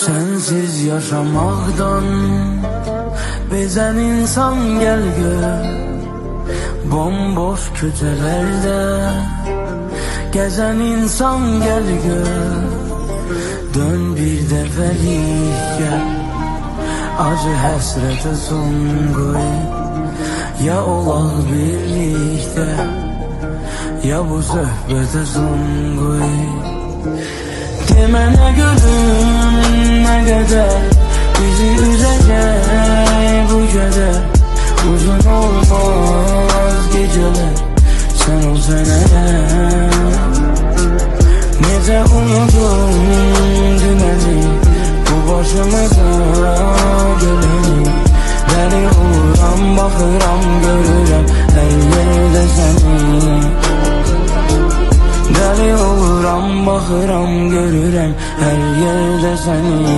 Sensiz yaşamaktan bezen insan gel gör. Bomboş köşelerde gezen insan gel gör. Dön bir defelik gel, acı həsrətə son qoy. Ya olaq birlikdə, ya bu söhbətə son qoy. Demənə gülüm nə qədər bizi üzəcək bu qədər. Uzun olmaz gecələr sən ol sənələr. Necə unudum dünəni, bu başımıza gələni. Dəli oluram, baxıram, görürəm hər yerdə səni. Dəli oluram, baxıram, görürəm hər yerdə səni.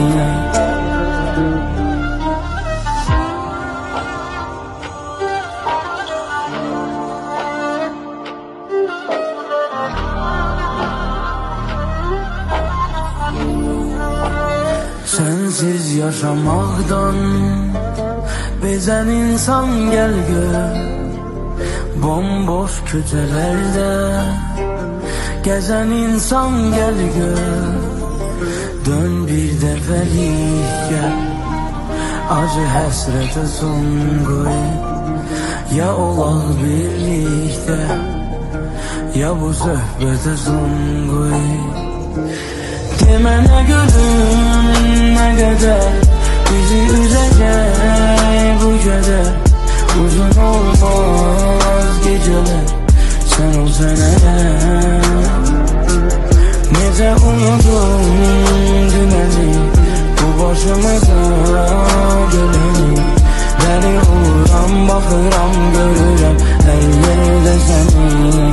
Sensiz yaşamaktan bezen insan gel gör. Bomboş köşelerde gezen insan gel gör. Dön bir defelik gel, acı həsrətə son qoy. Ya olaq birlikdə, ya bu söhbətə son qoy. Demənə gülüm nə qədər bizi üzəcək bu qədər. Uzun olmaz gecələr sən ol sənələr. Necə unudum dünəni, bu başımıza gələni. Dəli oluram, baxıram, görürəm hər yerdə səni.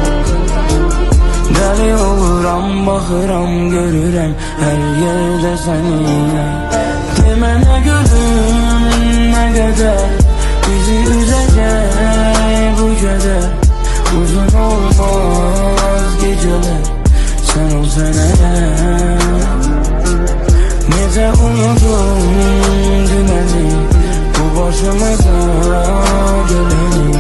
Dəli oluram, baxıram, görürəm hər yerdə səni. Demənə gülüm nə qədər bizi üzəcək bu qədər. Uzun olmaz gecələr sən ol sənələr. Necə unudum dünəni, bu başımıza gələni.